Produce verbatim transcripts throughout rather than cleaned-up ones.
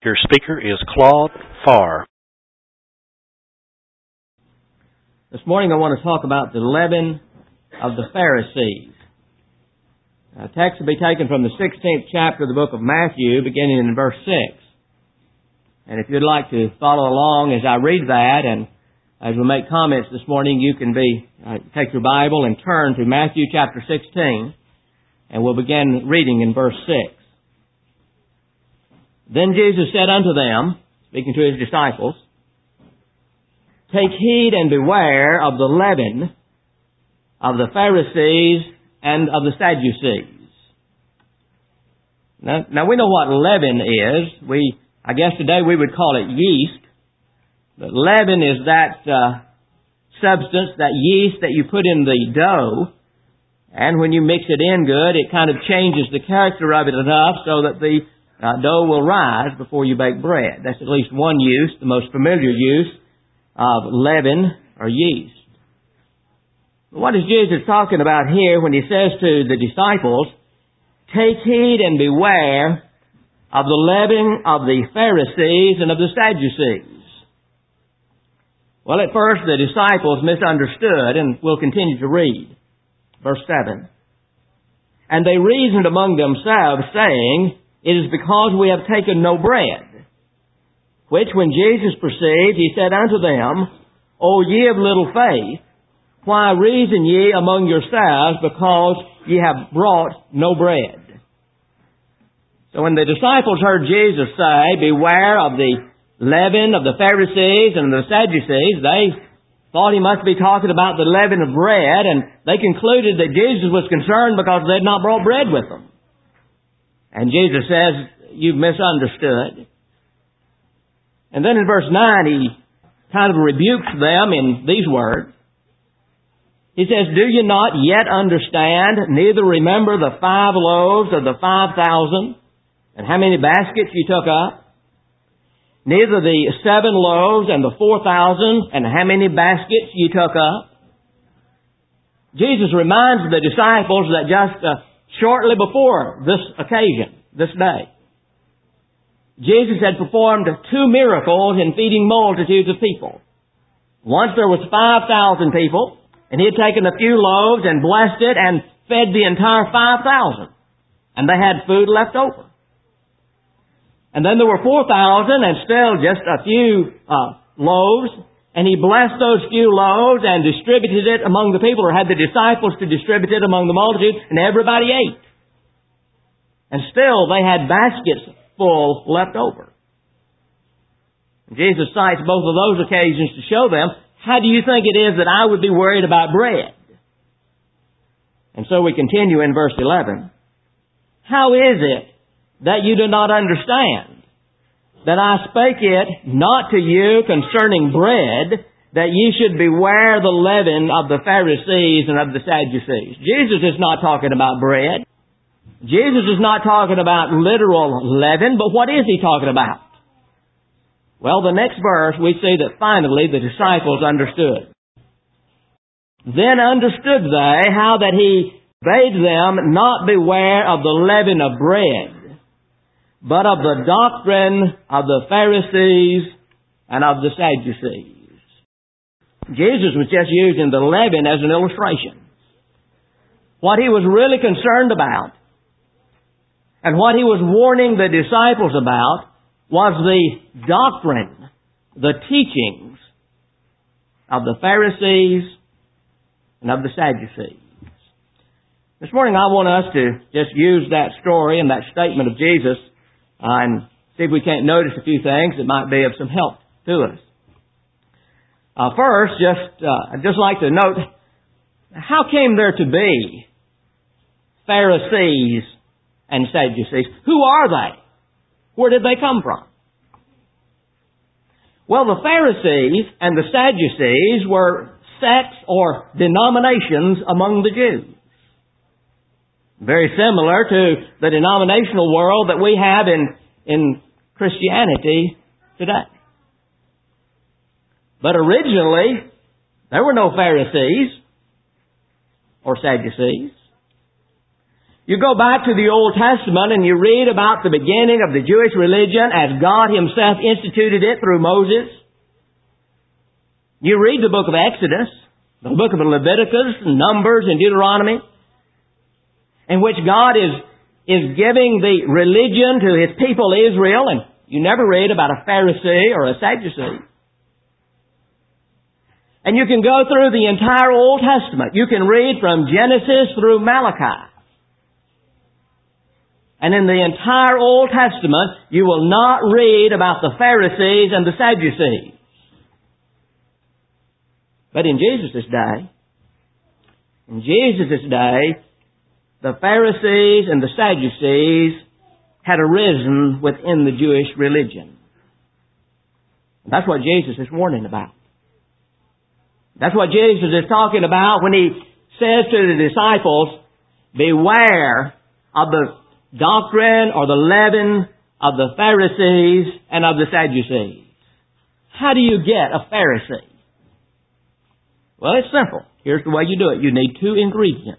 Your speaker is Claude Farr. This morning I want to talk about the leaven of the Pharisees. Our text will be taken from the sixteenth chapter of the book of Matthew, beginning in verse six. And if you'd like to follow along as I read that, and as we make comments this morning, you can be uh, take your Bible and turn to Matthew chapter sixteen, and we'll begin reading in verse six. Then Jesus said unto them, speaking to His disciples, Take heed and beware of the leaven of the Pharisees and of the Sadducees. Now, now we know what leaven is. We, I guess today we would call it yeast. But leaven is that uh, substance, that yeast that you put in the dough. And when you mix it in good, it kind of changes the character of it enough so that the Uh, dough will rise before you bake bread. That's at least one use, the most familiar use of leaven or yeast. What is Jesus talking about here when He says to the disciples, Take heed and beware of the leaven of the Pharisees and of the Sadducees? Well, at first the disciples misunderstood, and we'll continue to read. Verse seven. And they reasoned among themselves, saying, It is because we have taken no bread. Which when Jesus perceived, He said unto them, O ye of little faith, why reason ye among yourselves, because ye have brought no bread? So when the disciples heard Jesus say, Beware of the leaven of the Pharisees and the Sadducees, they thought He must be talking about the leaven of bread, and they concluded that Jesus was concerned because they had not brought bread with them. And Jesus says, you've misunderstood. And then in verse nine, He kind of rebukes them in these words. He says, Do you not yet understand, neither remember the five loaves of the five thousand, and how many baskets you took up? Neither the seven loaves and the four thousand, and how many baskets you took up? Jesus reminds the disciples that just uh, shortly before this occasion, this day, Jesus had performed two miracles in feeding multitudes of people. Once there was five thousand people, and He had taken a few loaves and blessed it and fed the entire five thousand. And they had food left over. And then there were four thousand and still just a few uh, loaves. And He blessed those few loaves and distributed it among the people, or had the disciples to distribute it among the multitude, and everybody ate. And still they had baskets full left over. And Jesus cites both of those occasions to show them, how do you think it is that I would be worried about bread? And so we continue in verse eleven. How is it that you do not understand that I spake it not to you concerning bread, that ye should beware the leaven of the Pharisees and of the Sadducees? Jesus is not talking about bread. Jesus is not talking about literal leaven, but what is He talking about? Well, the next verse we see that finally the disciples understood. Then understood they how that He bade them not beware of the leaven of bread, but of the doctrine of the Pharisees and of the Sadducees. Jesus was just using the leaven as an illustration. What He was really concerned about, and what He was warning the disciples about, was the doctrine, the teachings of the Pharisees and of the Sadducees. This morning I want us to just use that story and that statement of Jesus Uh, and see if we can't notice a few things that might be of some help to us. Uh, first, just uh, I'd just like to note, how came there to be Pharisees and Sadducees? Who are they? Where did they come from? Well, the Pharisees and the Sadducees were sects or denominations among the Jews. Very similar to the denominational world that we have in, in Christianity today. But originally, there were no Pharisees or Sadducees. You go back to the Old Testament and you read about the beginning of the Jewish religion as God Himself instituted it through Moses. You read the book of Exodus, the book of Leviticus, Numbers, and Deuteronomy, in which God is, is giving the religion to His people Israel, and you never read about a Pharisee or a Sadducee. And you can go through the entire Old Testament. You can read from Genesis through Malachi. And in the entire Old Testament, you will not read about the Pharisees and the Sadducees. But in Jesus' day, in Jesus' day, the Pharisees and the Sadducees had arisen within the Jewish religion. That's what Jesus is warning about. That's what Jesus is talking about when He says to the disciples, beware of the doctrine or the leaven of the Pharisees and of the Sadducees. How do you get a Pharisee? Well, it's simple. Here's the way you do it. You need two ingredients.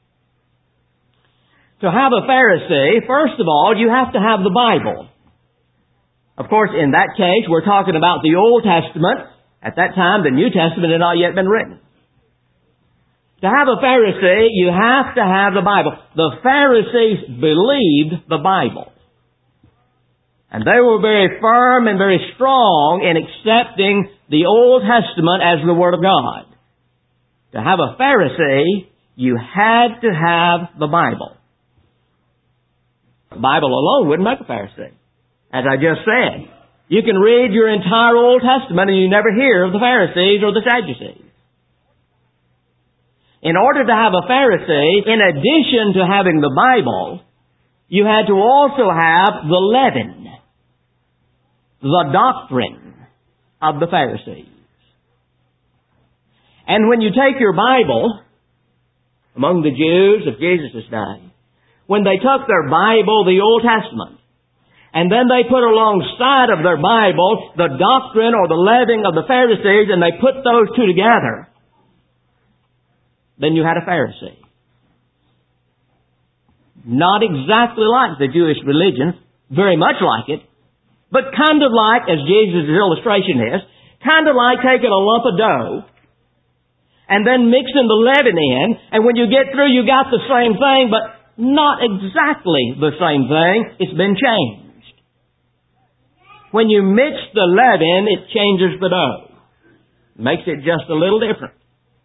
To have a Pharisee, first of all, you have to have the Bible. Of course, in that case, we're talking about the Old Testament. At that time, the New Testament had not yet been written. To have a Pharisee, you have to have the Bible. The Pharisees believed the Bible. And they were very firm and very strong in accepting the Old Testament as the Word of God. To have a Pharisee, you had to have the Bible. The Bible alone wouldn't make a Pharisee. As I just said, you can read your entire Old Testament and you never hear of the Pharisees or the Sadducees. In order to have a Pharisee, in addition to having the Bible, you had to also have the leaven, the doctrine of the Pharisees. And when you take your Bible, among the Jews of Jesus' day, when they took their Bible, the Old Testament, and then they put alongside of their Bible the doctrine or the leaven of the Pharisees, and they put those two together, then you had a Pharisee. Not exactly like the Jewish religion, very much like it, but kind of like, as Jesus' illustration is, kind of like taking a lump of dough and then mixing the leaven in, and when you get through, you got the same thing, but not exactly the same thing. It's been changed. When you mix the leaven, it changes the dough. Makes it just a little different.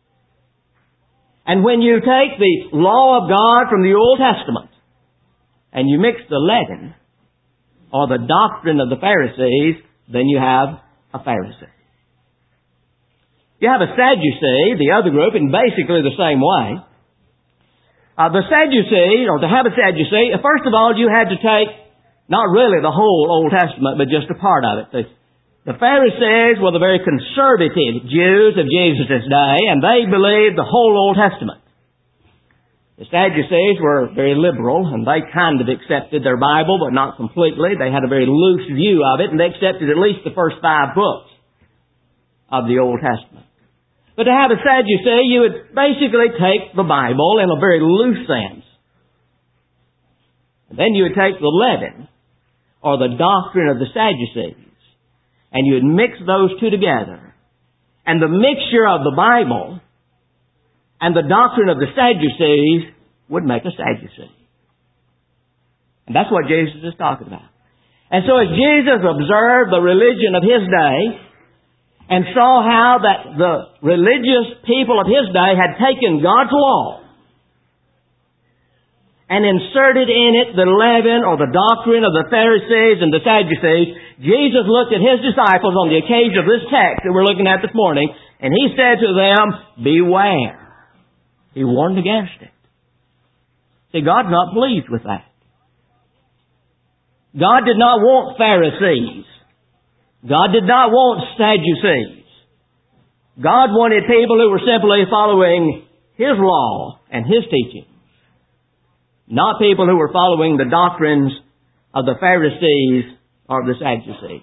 And when you take the law of God from the Old Testament and you mix the leaven or the doctrine of the Pharisees, then you have a Pharisee. You have a Sadducee, the other group, in basically the same way. Uh, the Sadducee, or to have a Sadducee, first of all, you had to take not really the whole Old Testament, but just a part of it. The, the Pharisees were the very conservative Jews of Jesus' day, and they believed the whole Old Testament. The Sadducees were very liberal, and they kind of accepted their Bible, but not completely. They had a very loose view of it, and they accepted at least the first five books of the Old Testament. But to have a Sadducee, you would basically take the Bible in a very loose sense. And then you would take the leaven, or the doctrine of the Sadducees, and you would mix those two together. And the mixture of the Bible and the doctrine of the Sadducees would make a Sadducee. And that's what Jesus is talking about. And so as Jesus observed the religion of His day, and saw how that the religious people of His day had taken God's law and inserted in it the leaven or the doctrine of the Pharisees and the Sadducees, Jesus looked at His disciples on the occasion of this text that we're looking at this morning, and He said to them, beware. He warned against it. See, God's not pleased with that. God did not want Pharisees. God did not want Sadducees. God wanted people who were simply following His law and His teachings, not people who were following the doctrines of the Pharisees or the Sadducees.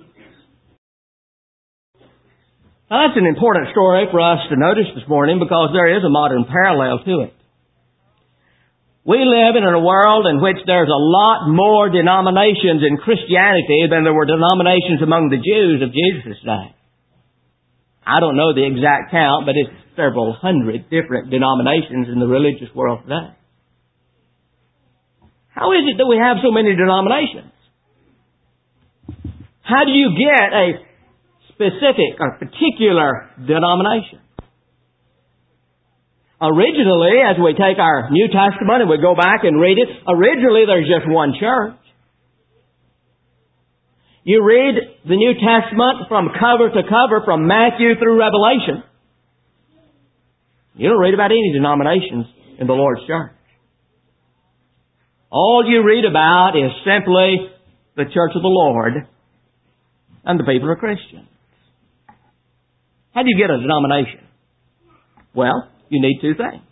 Now that's an important story for us to notice this morning because there is a modern parallel to it. We live in a world in which there's a lot more denominations in Christianity than there were denominations among the Jews of Jesus' day. I don't know the exact count, but it's several hundred different denominations in the religious world today. How is it that we have so many denominations? How do you get a specific or particular denomination? Originally, as we take our New Testament and we go back and read it, originally there's just one church. You read the New Testament from cover to cover, from Matthew through Revelation. You don't read about any denominations in the Lord's church. All you read about is simply the church of the Lord and the people are Christians. How do you get a denomination? Well, you need two things.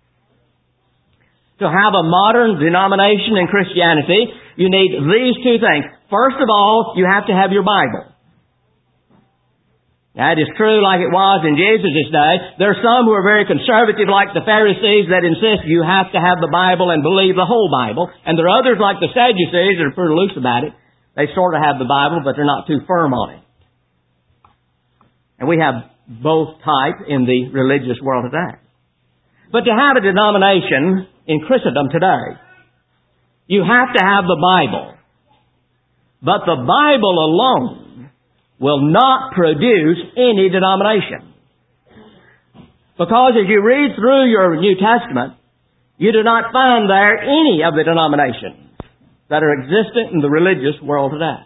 To have a modern denomination in Christianity, you need these two things. First of all, you have to have your Bible. Now, it is true like it was in Jesus' day. There are some who are very conservative like the Pharisees that insist you have to have the Bible and believe the whole Bible. And there are others like the Sadducees that are pretty loose about it. They sort of have the Bible, but they're not too firm on it. And we have both types in the religious world today. But to have a denomination in Christendom today, you have to have the Bible. But the Bible alone will not produce any denomination. Because as you read through your New Testament, you do not find there any of the denominations that are existent in the religious world today.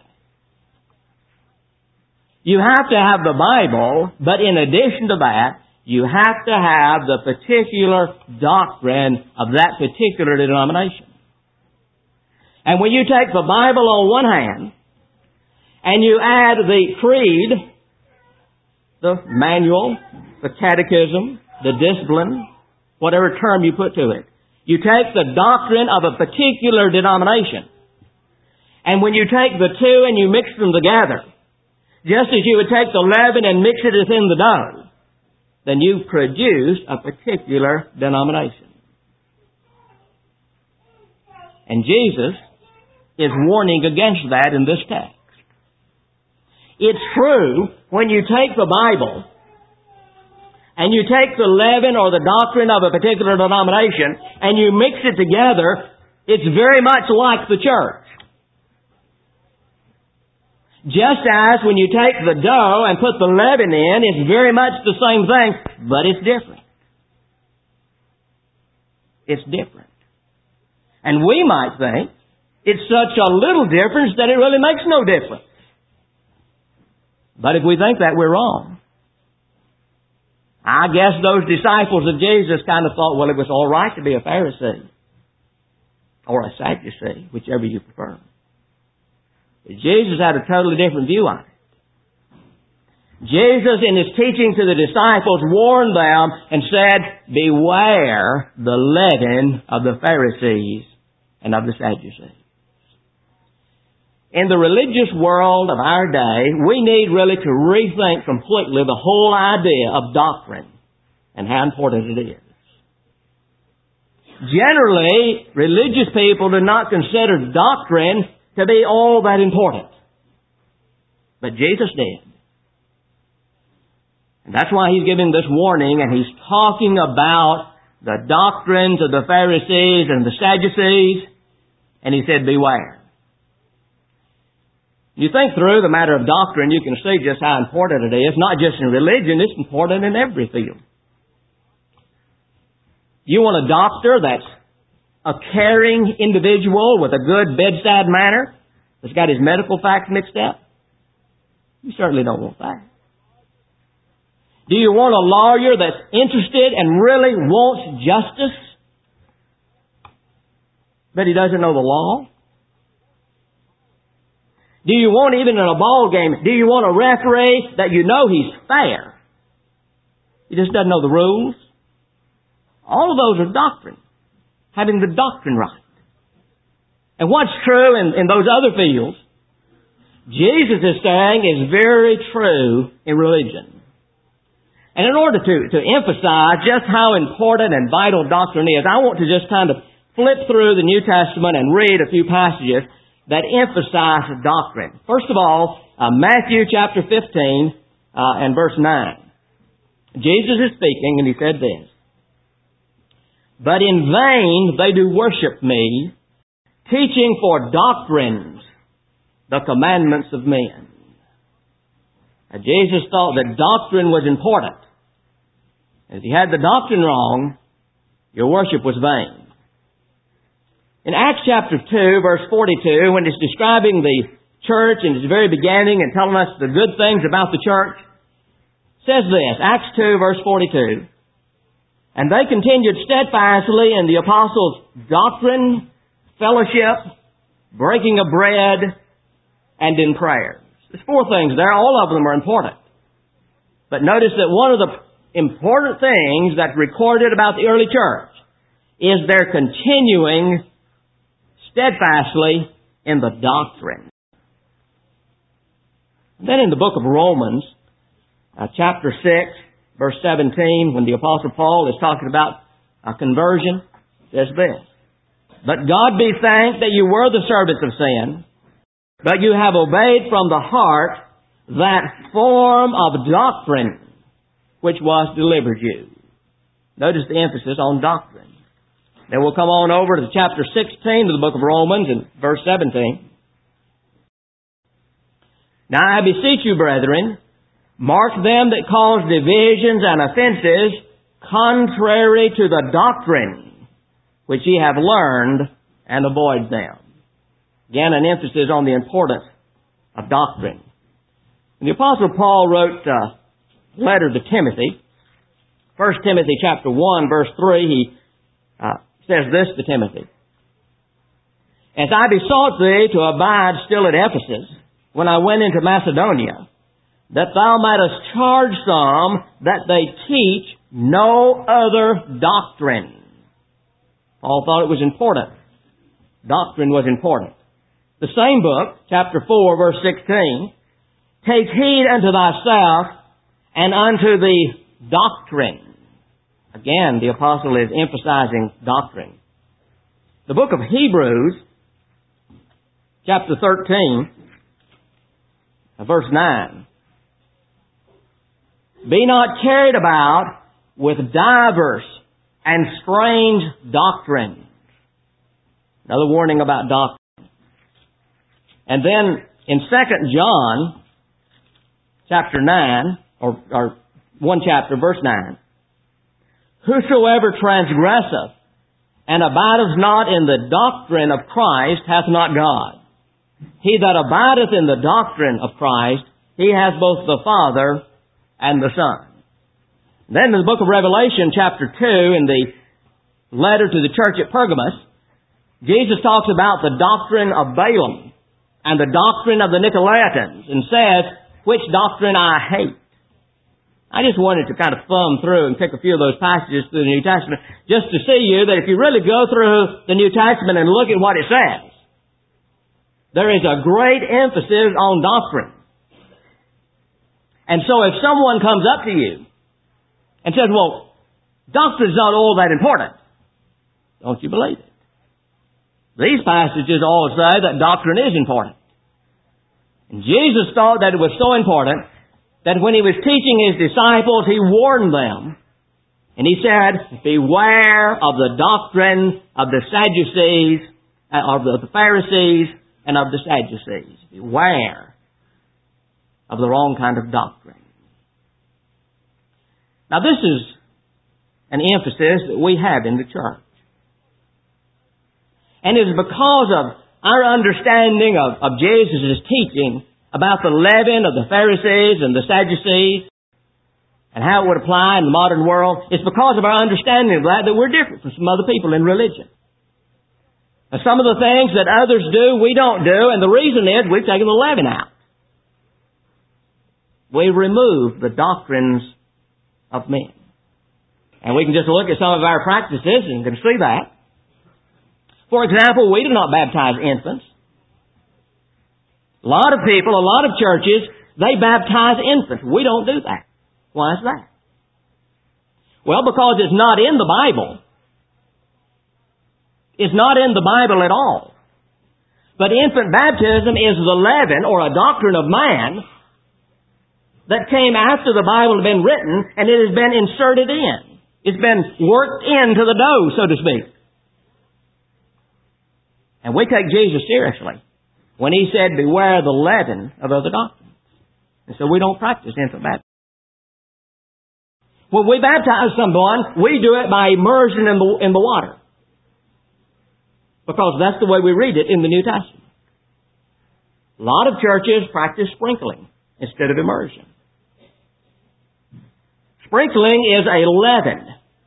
You have to have the Bible, but in addition to that, you have to have the particular doctrine of that particular denomination. And when you take the Bible on one hand, and you add the creed, the manual, the catechism, the discipline, whatever term you put to it, you take the doctrine of a particular denomination. And when you take the two and you mix them together, just as you would take the leaven and mix it within the dough, then you produce a particular denomination. And Jesus is warning against that in this text. It's true, when you take the Bible and you take the leaven or the doctrine of a particular denomination and you mix it together, it's very much like the church. Just as when you take the dough and put the leaven in, it's very much the same thing, but it's different. It's different. And we might think it's such a little difference that it really makes no difference. But if we think that, we're wrong. I guess those disciples of Jesus kind of thought, well, it was all right to be a Pharisee or a Sadducee, whichever you prefer. Jesus had a totally different view on it. Jesus, in His teaching to the disciples, warned them and said, beware the leaven of the Pharisees and of the Sadducees. In the religious world of our day, we need really to rethink completely the whole idea of doctrine and how important it is. Generally, religious people do not consider doctrine to be all that important. But Jesus did. And that's why He's giving this warning, and He's talking about the doctrines of the Pharisees and the Sadducees, and He said, beware. You think through the matter of doctrine, you can see just how important it is. Not just in religion, it's important in every field. You want a doctor that's a caring individual with a good bedside manner that's got his medical facts mixed up? You certainly don't want that. Do you want a lawyer that's interested and really wants justice, but he doesn't know the law? Do you want, even in a ball game, do you want a referee that you know he's fair? He just doesn't know the rules? All of those are doctrine. Having the doctrine right. And what's true in, in those other fields, Jesus is saying is very true in religion. And in order to, to emphasize just how important and vital doctrine is, I want to just kind of flip through the New Testament and read a few passages that emphasize doctrine. First of all, uh, Matthew chapter fifteen uh, and verse nine. Jesus is speaking, and He said this, "But in vain they do worship Me, teaching for doctrines the commandments of men." Now, Jesus thought that doctrine was important. If you had the doctrine wrong, your worship was vain. In Acts chapter two, verse forty-two, when it's describing the church in its very beginning and telling us the good things about the church, says this, Acts two, verse forty-two, "And they continued steadfastly in the apostles' doctrine, fellowship, breaking of bread, and in prayers." There's four things there. All of them are important. But notice that one of the important things that's recorded about the early church is their continuing steadfastly in the doctrine. Then in the book of Romans, uh, chapter six, verse seventeen, when the Apostle Paul is talking about a conversion, says this, "But God be thanked that you were the servants of sin, but you have obeyed from the heart that form of doctrine which was delivered you." Notice the emphasis on doctrine. Then we'll come on over to chapter sixteen of the book of Romans and verse seventeen. "Now I beseech you, brethren, mark them that cause divisions and offenses contrary to the doctrine which ye have learned, and avoid them." Again, an emphasis on the importance of doctrine. And the Apostle Paul wrote a letter to Timothy. First Timothy chapter one, verse three, he uh, says this to Timothy, "As I besought thee to abide still at Ephesus, when I went into Macedonia, that thou mightest charge some that they teach no other doctrine." Paul thought it was important. Doctrine was important. The same book, chapter four, verse sixteen, "Take heed unto thyself and unto the doctrine." Again, the apostle is emphasizing doctrine. The book of Hebrews, chapter thirteen, verse nine, "Be not carried about with divers and strange doctrines." Another warning about doctrine. And then in Second John, chapter nine, or, or one chapter, verse nine, "Whosoever transgresseth and abideth not in the doctrine of Christ hath not God. He that abideth in the doctrine of Christ, he has both the Father and the Son." Then in the book of Revelation, chapter two, in the letter to the church at Pergamos, Jesus talks about the doctrine of Balaam and the doctrine of the Nicolaitans, and says, "Which doctrine I hate." I just wanted to kind of thumb through and pick a few of those passages through the New Testament, just to see you that if you really go through the New Testament and look at what it says, there is a great emphasis on doctrine. And so if someone comes up to you and says, "Well, doctrine's not all that important," don't you believe it? These passages all say that doctrine is important. And Jesus thought that it was so important that when He was teaching His disciples, He warned them. And He said, "Beware of the doctrine of the Sadducees, of the Pharisees, and of the Sadducees." Beware of the wrong kind of doctrine. Now this is an emphasis that we have in the church. And it is because of our understanding of, of Jesus' teaching about the leaven of the Pharisees and the Sadducees and how it would apply in the modern world. It's because of our understanding of that that we're different from some other people in religion. Now, some of the things that others do, we don't do, and the reason is we've taken the leaven out. We remove the doctrines of men. And we can just look at some of our practices and can see that. For example, we do not baptize infants. A lot of people, a lot of churches, they baptize infants. We don't do that. Why is that? Well, because it's not in the Bible. is not in the Bible at all. But infant baptism is the leaven, or a doctrine of man, that came after the Bible had been written, and it has been inserted in. It's been worked into the dough, so to speak. And we take Jesus seriously when He said, beware the leaven of other doctrines. And so we don't practice infant baptism. When we baptize someone, we do it by immersion in the, in the water. Because that's the way we read it in the New Testament. A lot of churches practice sprinkling instead of immersion. Sprinkling is a leaven.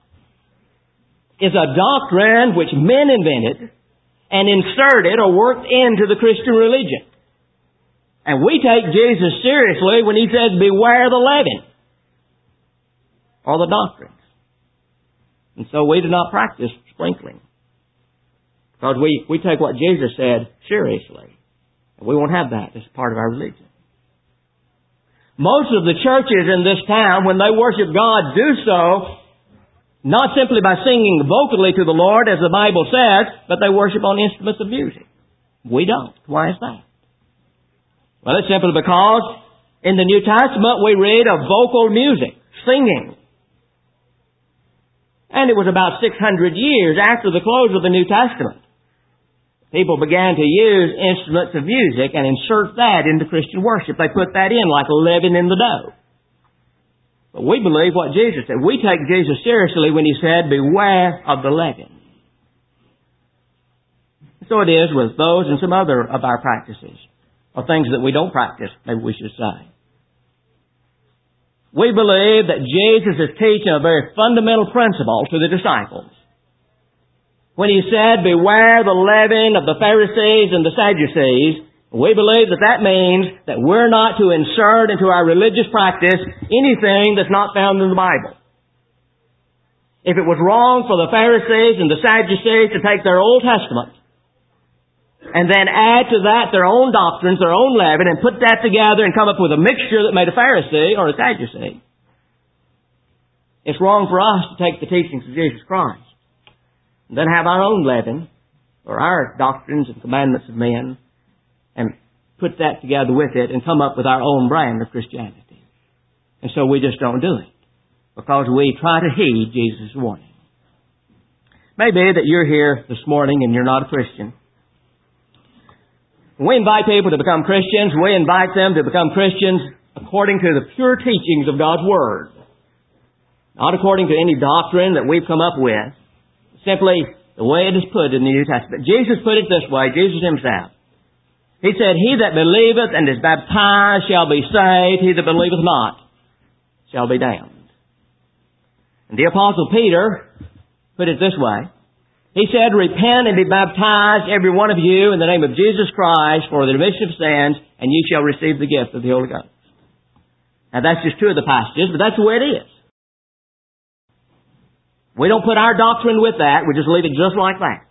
Is a doctrine which men invented and inserted or worked into the Christian religion. And we take Jesus seriously when He says, beware the leaven, or the doctrines. And so we do not practice sprinkling. Because we, we take what Jesus said seriously. And we won't have that as part of our religion. Most of the churches in this town, when they worship God, do so not simply by singing vocally to the Lord, as the Bible says, but they worship on instruments of music. We don't. Why is that? Well, it's simply because in the New Testament we read of vocal music, singing. And it was about six hundred years after the close of the New Testament. People began to use instruments of music and insert that into Christian worship. They put that in like a leaven in the dough. But we believe what Jesus said. We take Jesus seriously when He said, beware of the leaven. So it is with those and some other of our practices, or things that we don't practice, maybe we should say. We believe that Jesus is teaching a very fundamental principle to the disciples. When He said, beware the leaven of the Pharisees and the Sadducees, we believe that that means that we're not to insert into our religious practice anything that's not found in the Bible. If it was wrong for the Pharisees and the Sadducees to take their Old Testament and then add to that their own doctrines, their own leaven, and put that together and come up with a mixture that made a Pharisee or a Sadducee, it's wrong for us to take the teachings of Jesus Christ and then have our own leaven or our doctrines and commandments of men and put that together with it and come up with our own brand of Christianity. And so we just don't do it because we try to heed Jesus' warning. Maybe that you're here this morning and you're not a Christian. When we invite people to become Christians, we invite them to become Christians according to the pure teachings of God's Word. Not according to any doctrine that we've come up with. Simply the way it is put in the New Testament. Jesus put it this way, Jesus Himself. He said, he that believeth and is baptized shall be saved. He that believeth not shall be damned. And the Apostle Peter put it this way. He said, repent and be baptized, every one of you, in the name of Jesus Christ for the remission of sins, and ye shall receive the gift of the Holy Ghost. Now that's just two of the passages, but that's the way it is. We don't put our doctrine with that. We just leave it just like that.